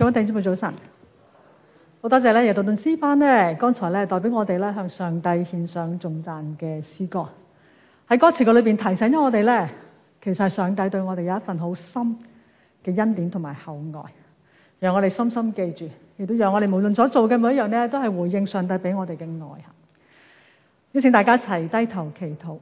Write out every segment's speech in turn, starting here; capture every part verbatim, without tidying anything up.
各位弟兄姊妹早晨，好多謝咧，耶道頓詩班咧，剛才咧代表我哋咧向上帝獻上頌讚嘅詩歌。喺歌詞嘅裏邊提醒咗我哋咧，其實係上帝對我哋有一份好深嘅恩典同埋厚愛，讓我哋深深記住，亦都讓我哋無論所做嘅每一樣咧，都係回應上帝俾我哋嘅愛。邀請大家一齊低頭祈禱，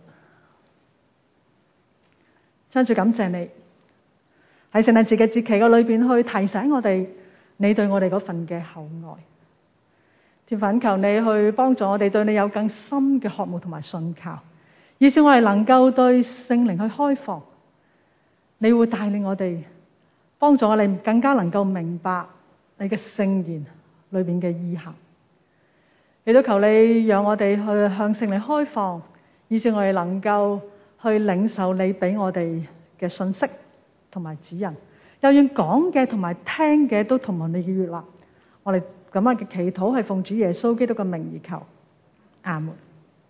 親主感謝你喺聖誕節嘅節期嘅裏邊去提醒我哋，你對我哋嗰份嘅厚愛。天父，求你去幫助我哋對你有更深嘅渴慕同埋信靠，以致我哋能夠對聖靈去開放。你會帶領我哋，幫助我哋更加能夠明白你嘅聖言裏邊嘅意涵。亦都求你讓我哋去向聖靈開放，以致我哋能夠去領受你俾我哋嘅信息同埋指引，又願講嘅同埋聽嘅都同埋你嘅悅納。我哋咁樣嘅祈禱係奉主耶穌基督嘅名而求，阿門。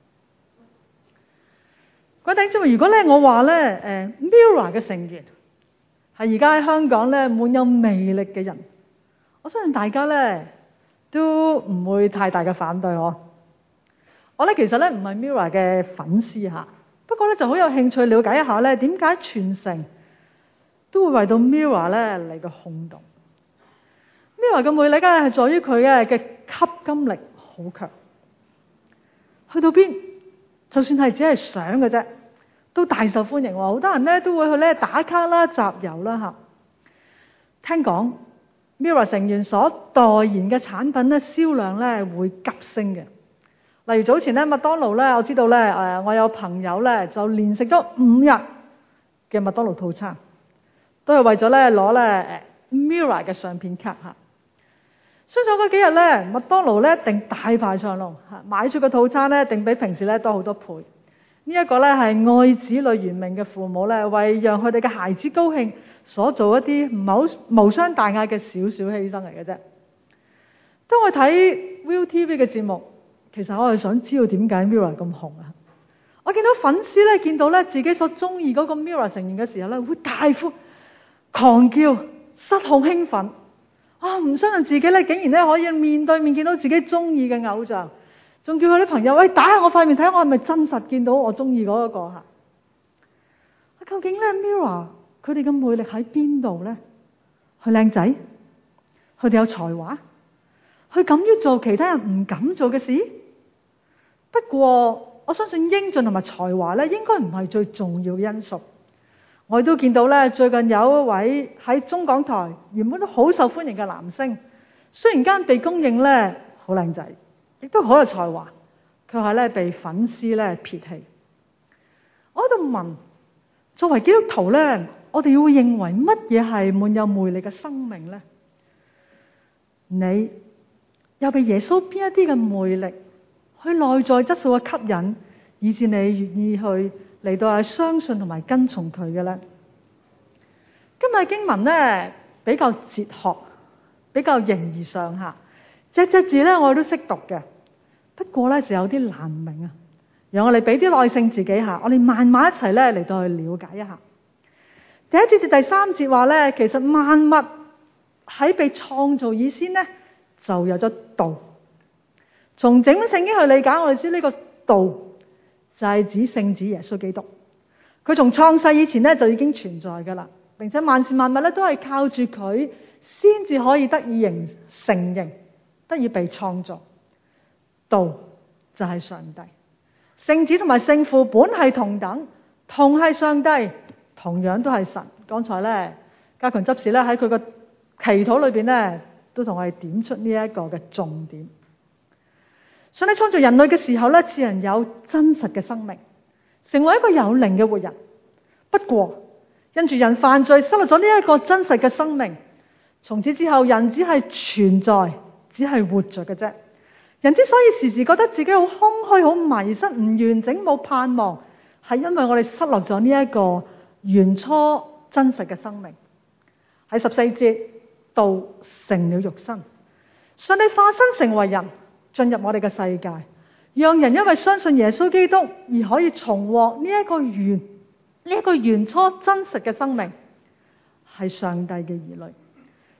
各位弟兄姊妹，如果咧我話咧誒 Mirror 嘅成員係而家喺香港咧滿有魅力嘅人，我相信大家咧都唔會太大嘅反對我。我咧其實咧唔係 Mirror 嘅粉絲嚇，不過咧就好有興趣了解一下咧點解全城都會為到 Mirror 咧嚟個轟動。Mirror 嘅魅力咧係在於佢嘅嘅吸金力好強，去到邊就算係只係相嘅啫，都大受歡迎喎。好多人咧都會去咧打卡啦、集郵啦嚇。聽講 Mirror 成員所代言嘅產品咧銷量咧會急升嘅。例如早前咧麥當勞咧，我知道咧誒，我有朋友咧就連食咗五日嘅麥當勞套餐，都係為咗咧攞咧誒 Mirror 嘅相片卡嚇。相信嗰幾日咧，麥當勞咧一定大排長龍嚇，買出個套餐咧，一定比平時咧多好多倍。呢一個咧係愛子女緣命嘅父母咧，為讓佢哋嘅孩子高興所做一啲唔係好無傷大雅嘅少少犧牲嚟嘅啫。當我睇 Viu T V 嘅節目，其實我係想知道點解 Mirror 咁紅啊！我見到粉絲咧見到咧自己所中意嗰個 Mirror 成員嘅時候咧，會大呼狂叫、失控興奮。啊！唔相信自己咧，竟然咧可以面對面見到自己中意嘅偶像，仲叫佢啲朋友喂打下我塊面睇下我係咪真實見到我中意嗰一個嚇？究竟咧 Mirror 佢哋嘅魅力喺邊度咧？佢靚仔，佢哋有才華，佢敢於做其他人唔敢做嘅事。不過我相信英俊同埋才華咧，應該唔係最重要嘅因素。我亦都見到咧，最近有一位喺中港台原本都好受歡迎嘅男星，雖然間被公認咧好靚仔，亦都好有才華，卻係咧被粉絲咧撇棄。我喺度問，作為基督徒咧，我哋會認為乜嘢係滿有魅力嘅生命咧？你又被耶穌邊一啲嘅魅力，去內在質素嘅吸引，以致你願意去嚟到係相信同埋跟從佢嘅咧？今日經文咧比較哲學，比較形而上下，隻隻字咧我哋都識讀嘅，不過咧就有啲難明啊。讓我哋俾啲耐性自己下，我哋慢慢一齊咧嚟到去了解一下。第一節至第三節話咧，其實萬物喺被創造以先咧就有咗道。從整本聖經去理解，我哋知呢個道就係指聖子耶穌基督，佢從創世以前咧就已經存在噶啦，並且萬事萬物咧都係靠住佢先至可以得以形成形，得以被創造。道就係上帝，聖子同埋聖父本係同等，同係上帝，同樣都係神。剛才咧家強執事咧喺佢個祈禱裏邊咧都同我哋點出呢一個嘅重點。上帝創造人類嘅時候咧，賜人有真實嘅生命，成為一個有靈嘅活人。不過因住人犯罪，失去咗呢一個真實嘅生命，從此之後人只係存在，只係活着嘅啫。人之所以時時覺得自己好空虛、好迷失、唔完整、冇盼望，係因為我哋失落咗呢一個原初真實嘅生命。喺十四節，道成了肉身，上帝化身成為人，進入我哋嘅世界，讓人因為相信耶穌基督而可以重獲呢一個原呢一個原初真實嘅生命，係上帝嘅兒女。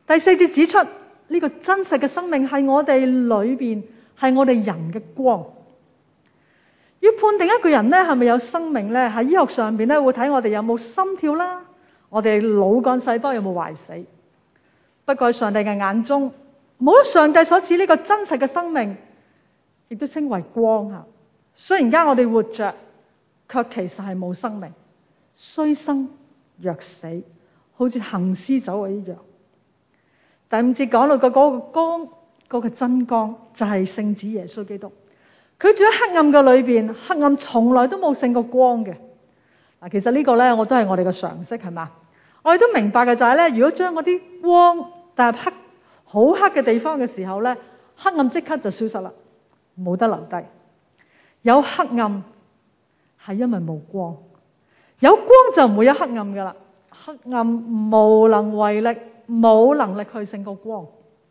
第四節指出呢個真實嘅生命係我哋裏邊，係我哋人嘅光。要判定一個人咧係咪有生命咧，喺醫學上邊咧會睇我哋有冇心跳啦，我哋腦幹細胞有冇壞死。不過喺上帝嘅眼中，冇咗上帝所賜呢個真實嘅生命，亦都稱為光啊。雖然而家我哋活着，卻其實係冇生命，雖生若死，好似行屍走肉一樣。第五節講到嘅嗰個光，嗰個真光就係聖子耶穌基督。佢住喺黑暗嘅裏邊，黑暗從來都冇勝過光嘅。嗱，其實呢個咧，我都係我哋嘅常識，係嘛？我哋都明白嘅就係咧，如果將嗰啲光帶入黑好黑嘅地方嘅時候咧，黑暗即刻就消失啦，冇得留低。有黑暗係因為冇光，有光就唔會有黑暗噶啦。黑暗無能為力，冇能力去勝過光。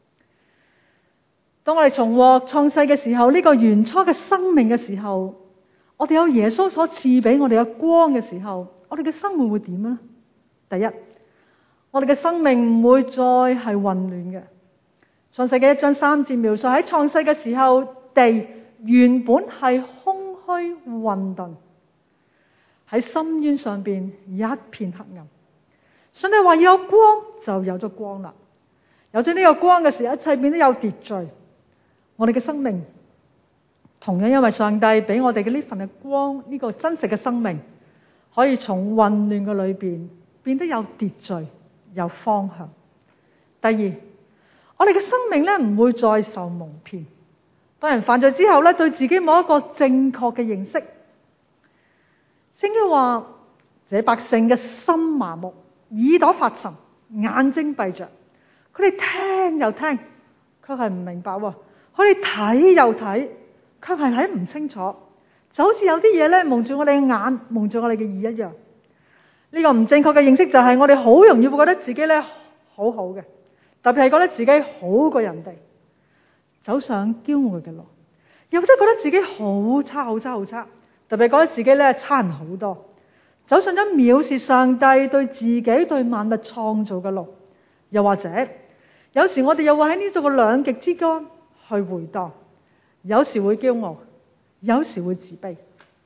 當我哋重獲創世嘅時候，呢個原初嘅生命嘅時候，我哋有耶穌所賜俾我哋嘅光嘅時候，我哋嘅生活會點呢？第一，我哋嘅生命唔會再係混亂嘅。創世嘅一章三節描述喺創世嘅時候，地原本係空虛混沌，喺深淵上邊一片黑暗。上帝話要有光，就有咗光啦。有咗呢個光嘅時候，一切變得有秩序。我哋嘅生命同樣因為上帝俾我哋嘅呢份嘅光，呢個真實嘅生命，可以從混亂嘅裏邊變得有秩序、有方向。第二，我哋嘅生命咧唔會再受蒙騙。當人犯罪之後咧，對自己冇一個正確嘅認識。聖經話：這百姓嘅心麻木，耳朵發沉，眼睛閉着，佢哋聽又聽，卻係唔明白喎。佢哋睇又睇，卻係睇唔清楚，就好似有啲嘢咧蒙住我哋嘅眼，蒙住我哋嘅耳一樣。呢個唔正確嘅認識就係我哋好容易會覺得自己咧好好嘅，特別係覺得自己好過人哋，走上驕傲嘅路；又或者覺得自己好差好差好差，特別係覺得自己咧差人好多，走上咗藐視上帝對自己對萬物創造嘅路；又或者有時我哋又會喺呢種嘅兩極之間去回蕩，有時會驕傲，有時會自卑。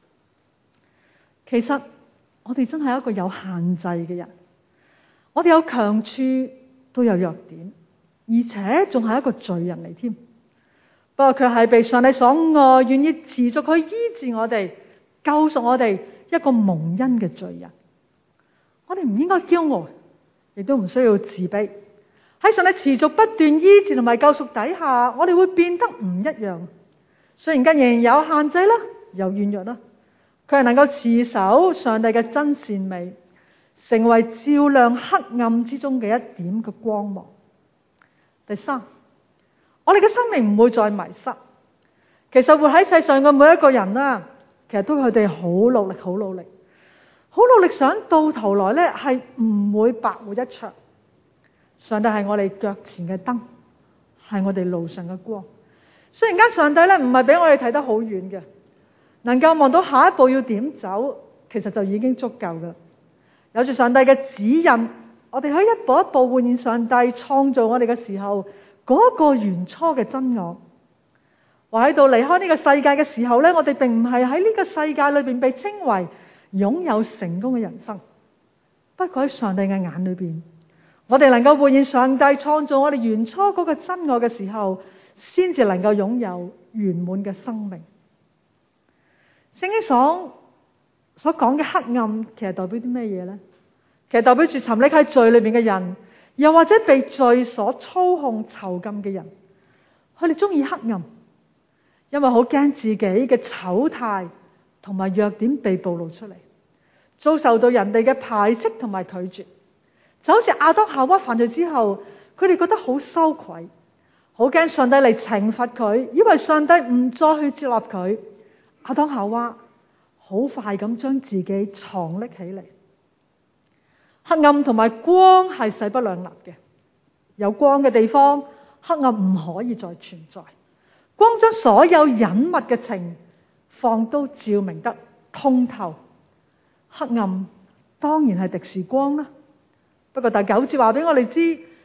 其實我哋真係一個有限制嘅人，我哋有強處都有弱點，而且仲係一個罪人嚟添。不過卻係被上帝所愛，願意持續去醫治我哋，救贖我哋一個蒙恩嘅罪人。我哋唔應該驕傲，亦都唔需要自卑。喺上帝持續不斷醫治同埋救贖底下，我哋會變得唔一樣。雖然仍然有限制啦，有軟弱啦，佢係能夠持守上帝嘅真善美，成為照亮黑暗之中嘅一點嘅光芒。第三，我哋嘅生命唔會再迷失。其實活喺世上嘅每一個人啦，其實都佢哋好努力，好努力，好努力，想到頭來咧係唔會白活一場。上帝係我哋腳前嘅燈，係我哋路上嘅光。雖然間上帝咧唔係俾我哋睇得好遠嘅，能夠望到下一步要點走，其實就已經足夠㗎。有住上帝嘅指引，我哋可以一步一步換現上帝創造我哋嘅時候嗰個原初嘅真我。話喺度離開呢個世界嘅時候咧，我哋並唔係喺呢個世界裏邊被稱為擁有成功嘅人生。不過喺上帝嘅眼裏邊，我哋能夠活現上帝創造我哋原初嗰個真我嘅時候，先至能夠擁有圓滿嘅生命。聖經所所講嘅黑暗，其實代表啲咩嘢呢？其實代表住沉溺喺罪裏邊嘅人，又或者被罪所操控囚禁嘅人。佢哋中意黑暗，因為好驚自己嘅醜態同埋弱點被暴露出嚟，遭受到人哋嘅排斥同埋拒絕。就好似亞當夏娃犯罪之後，佢哋覺得好羞愧，好驚上帝嚟懲罰佢，以為上帝唔再去接納佢。亞當夏娃好快咁將自己藏匿起嚟。黑暗同埋光係勢不兩立嘅，有光嘅地方，黑暗唔可以再存在。光將所有隱密嘅情況都照明得通透，黑暗當然係敵視光啦。不過第九節話俾我哋知，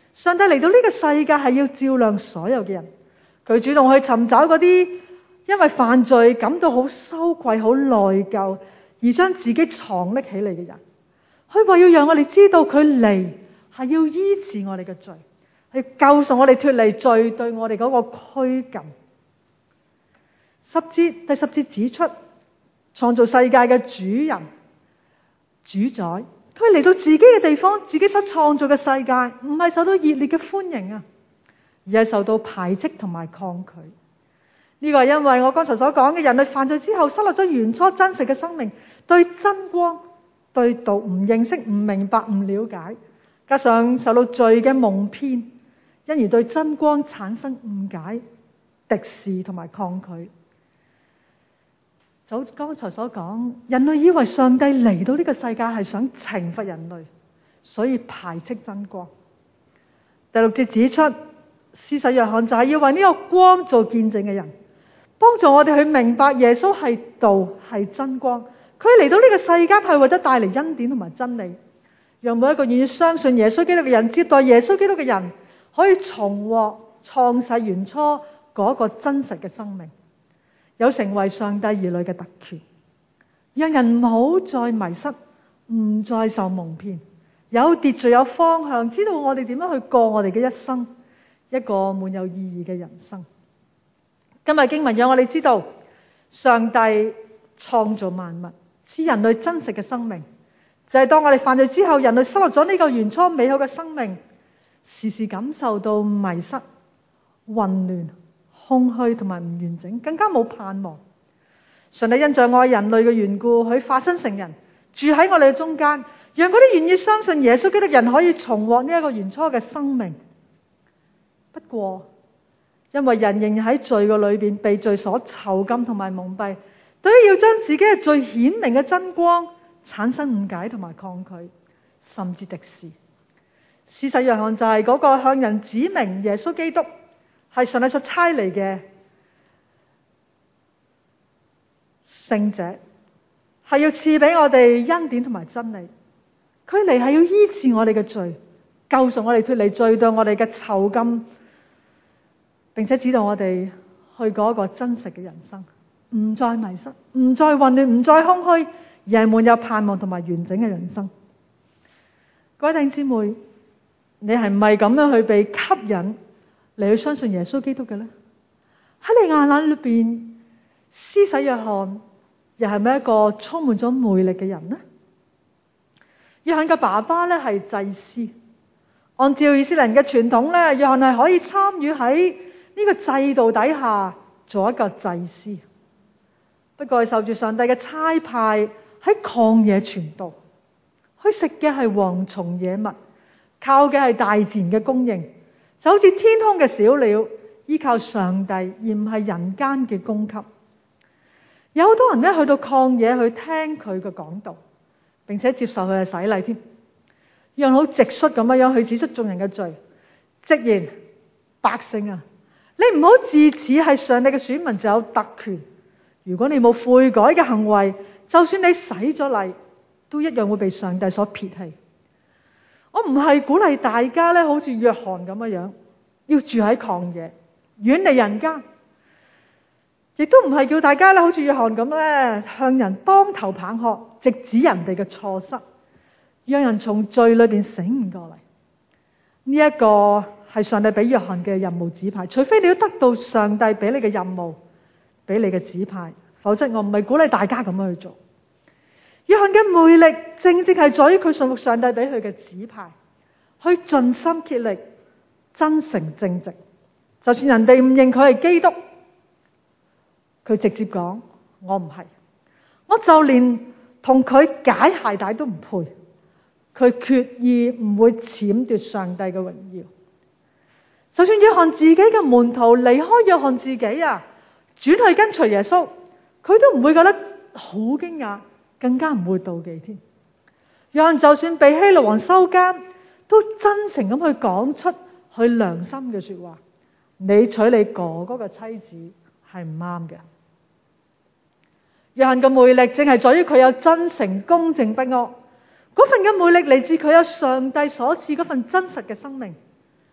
上帝嚟到呢個世界係要照亮所有嘅人，佢主動去尋找嗰啲因為犯罪感到好羞愧、好內疚而將自己藏匿起嚟嘅人。佢話要讓我哋知道佢嚟係要醫治我哋嘅罪，係救贖我哋脫離罪對我哋嗰個拘禁。十節第十節指出，創造世界嘅主人、主宰，佢嚟到自己嘅地方，自己所創造嘅世界，唔係受到熱烈嘅歡迎啊，而係受到排斥同埋抗拒。呢個係因為我剛才所講嘅人類犯罪之後，失落咗原初真實嘅生命，對真光、對道唔認識、唔明白、唔了解，加上受到罪嘅蒙騙，因而對真光產生誤解、敵視同埋抗拒。就剛才所講，人類以為上帝嚟到呢個世界係想懲罰人類，所以排斥真光。第六節指出，施洗約翰就係要為呢個光做見證嘅人，幫助我哋去明白耶穌係道，係真光。佢嚟到呢個世間係為咗帶嚟恩典同埋真理，讓每一個願意相信耶穌基督嘅人，接待耶穌基督嘅人，可以重獲創世原初嗰個真實嘅生命，有成為上帝兒女嘅特權，讓人唔好再迷失，唔再受蒙騙，有秩序有方向，知道我哋點樣去過我哋嘅一生，一個滿有意義嘅人生。今日經文讓我哋知道，上帝創造萬物，賜人類真實嘅生命，就係、是、當我哋犯罪之後，人類失落咗呢個原初美好嘅生命，時時感受到迷失、混亂、空虛同埋唔完整，更加冇盼望。上帝因着愛人類嘅緣故，佢化身成人，住喺我哋嘅中間，讓嗰啲願意相信耶穌基督嘅人可以重獲呢一個原初嘅生命。不過，因為人仍然喺罪嘅裏邊被罪所囚禁同埋蒙蔽，對於要將自己嘅最顯明嘅真光產生誤解同埋抗拒，甚至敵視。施洗約翰就係嗰個向人指明耶穌基督係上帝所差嚟嘅聖者，係要賜俾我哋恩典同埋真理。佢嚟係要醫治我哋嘅罪，救贖我哋脫離罪對我哋嘅囚禁，並且指導我哋去過一個真實嘅人生，唔再迷失，唔再混亂，唔再空虛，而係滿有盼望同埋完整嘅人生。各位弟兄姊妹，你係唔係咁樣去被吸引嚟去相信耶穌基督嘅呢？喺你眼眼裏邊，施洗約翰又係咪一個充滿咗魅力嘅人呢？約翰嘅爸爸咧係祭司，按照以色列人嘅傳統咧，約翰係可以參與喺呢個制度底下做一個祭司。不過受住上帝嘅差派喺曠野傳道，佢食嘅係蝗蟲野物，靠嘅係大自然嘅供應，就好似天空嘅小鳥，依靠上帝而唔係人間嘅供給。有好多人咧去到曠野去聽佢嘅講道，並且接受佢嘅洗禮添，讓好直率咁樣去指出眾人嘅罪，直言百姓啊，你唔好自恃係上帝嘅選民就有特權。如果你冇悔改嘅行為，就算你洗咗禮，都一樣會被上帝所撇棄。我唔係鼓勵大家咧，好似約翰咁樣樣，要住喺曠野，遠離人間，亦都唔係叫大家咧，好似約翰咁咧，向人當頭棒喝，直指人哋嘅錯失，讓人從罪裏邊醒唔過嚟。呢一個係上帝俾約翰嘅任務指派，除非你要得到上帝俾你嘅任務，俾你嘅指派，否則我唔係鼓勵大家咁樣去做。約翰嘅魅力正正係在於佢信服上帝俾佢嘅指派，去盡心竭力、真誠正直。就算人哋唔認佢係基督，佢直接講我唔係，我就連同佢解鞋帶都唔配。佢決意唔會僭奪上帝嘅榮耀。就算約翰自己嘅門徒離開約翰自己啊，轉去跟隨耶穌，佢都唔會覺得好驚訝，更加唔會妒忌添。約翰就算被希律王收監，都真誠咁去講出佢良心嘅說話。你娶你哥哥嘅妻子係唔啱嘅。約翰嘅魅力正係在於佢有真誠、公正、不阿。嗰份嘅魅力嚟自佢有上帝所賜嗰份真實嘅生命，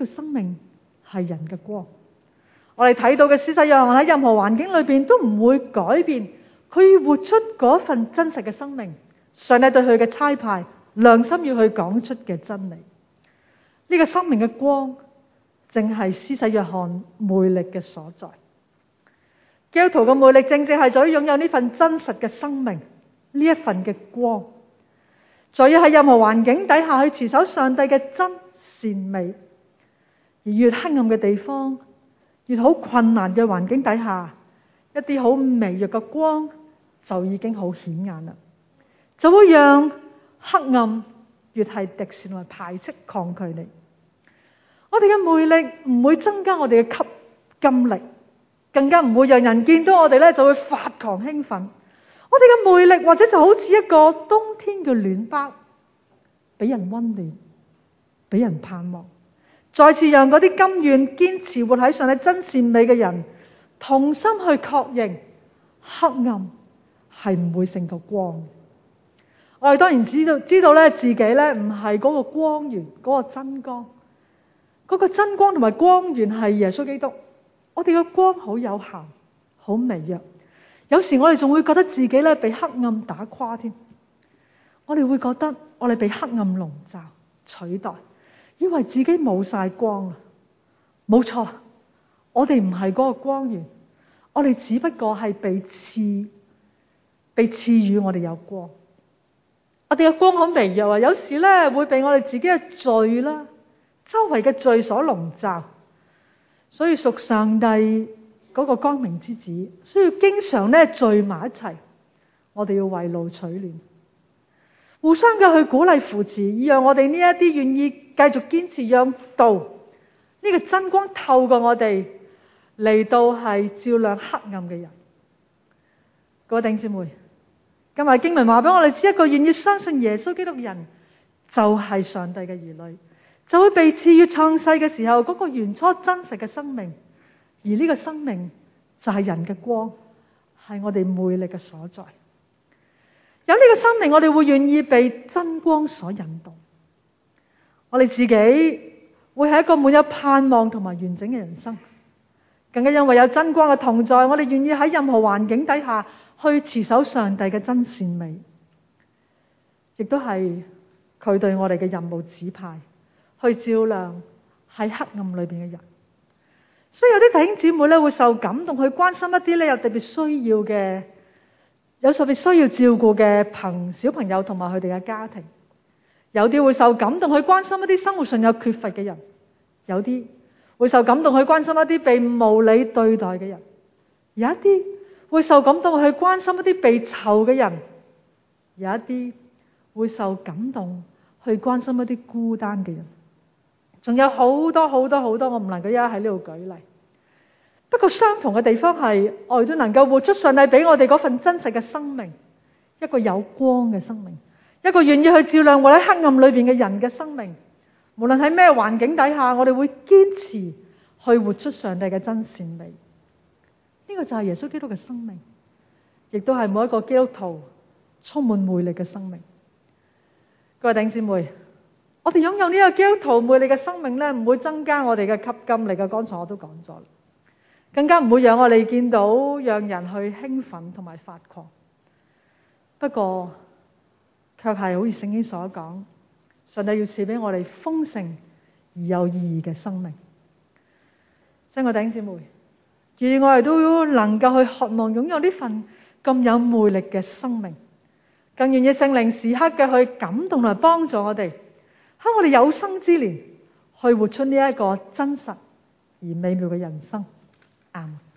個生命係人嘅光。我哋睇到嘅施洗約翰喺任何環境裏邊都唔會改變，佢要活出嗰份真實嘅生命，上帝對佢嘅差派，良心要去講出嘅真理。呢個生命嘅光正係施洗約翰魅力嘅所在。基督徒嘅魅力正正係在於擁有呢份真實嘅生命，呢一份嘅光，在於喺任何環境底下去持守上帝嘅真善美。而越黑暗嘅地方，越好困難嘅環境底下，一啲好微弱嘅光就已經好顯眼啦，就會讓黑暗越係敵視同埋排斥抗拒你。我哋嘅魅力唔會增加我哋嘅吸金力，更加唔會讓人見到我哋咧就會發狂興奮。我哋嘅魅力或者就好似一個冬天嘅暖包，俾人溫暖，俾人盼望，再次讓嗰啲甘願堅持活喺上帝真善美嘅人，同心去確認黑暗係唔會勝過光。我哋當然知道知道咧自己咧唔係嗰個光源，嗰個真光，嗰個真光同埋光源係耶穌基督。我哋嘅光好有限，好微弱，有時我哋仲會覺得自己咧被黑暗打垮添。我哋會覺得我哋被黑暗籠罩取代，以為自己冇晒光啦。冇錯，我哋唔係嗰個光源，我哋只不過係被賜被賜予我哋有光。我哋嘅光好微弱啊，有時咧會被我哋自己嘅罪啦、周圍嘅罪所籠罩。所以屬上帝嗰個光明之子，需要經常咧聚埋一齊。我哋要為路取暖，互相嘅去鼓勵扶持，以讓我哋呢一啲願意繼續堅持讓道呢、這個真光透過我哋嚟到係照亮黑暗嘅人。各位弟兄姊妹，今日經文話俾我哋知，一個願意相信耶穌基督嘅人就係上帝嘅兒女，就會被賜予創世嘅時候嗰個原初真實嘅生命，而呢個生命就係人嘅光，係我哋魅力嘅所在。有呢個生命，我哋會願意被真光所引導，我哋自己會係一個滿有盼望同埋完整嘅人生。更加因為有真光嘅同在，我哋願意喺任何環境底下去持守上帝嘅真善美，亦都係佢對我哋嘅任務指派，去照亮喺黑暗裏邊嘅人。所以有啲弟兄姊妹咧會受感動去關心一啲咧有特別需要嘅、有特別需要照顧嘅朋小朋友同埋佢哋嘅家庭。有啲會受感動去關心一啲生活上有缺乏嘅人，有啲會受感動去關心一啲被無理對待嘅人，有一啲會受感動去關心一啲被囚嘅人，有一啲會受感動去關心一啲孤單嘅人。仲有好多好多好多，我唔能夠一一喺呢度舉例。不過相同嘅地方係，我哋都能夠活出上帝俾我哋嗰份真實嘅生命，一個有光嘅生命，一個願意去照亮活喺黑暗裏邊嘅人嘅生命。無論喺咩環境底下，我哋會堅持去活出上帝嘅真善美。呢個就係耶穌基督嘅生命，亦都係每一個基督徒充滿魅力嘅生命。各位弟兄姊妹，我哋擁有呢個基督徒魅力嘅生命咧，唔會增加我哋嘅吸金力嘅。剛才我都講咗，更加唔會讓我哋見到讓人去興奮同埋發狂。不過，卻係好似聖經所講，上帝要賜俾我哋豐盛而有意義嘅生命。親愛弟兄姊妹，願我哋都能夠去渴望擁有呢份咁有魅力嘅生命，更願意聖靈時刻嘅去感動同埋幫助我哋，喺我哋有生之年去活出呢一個真實而美妙嘅人生。阿們。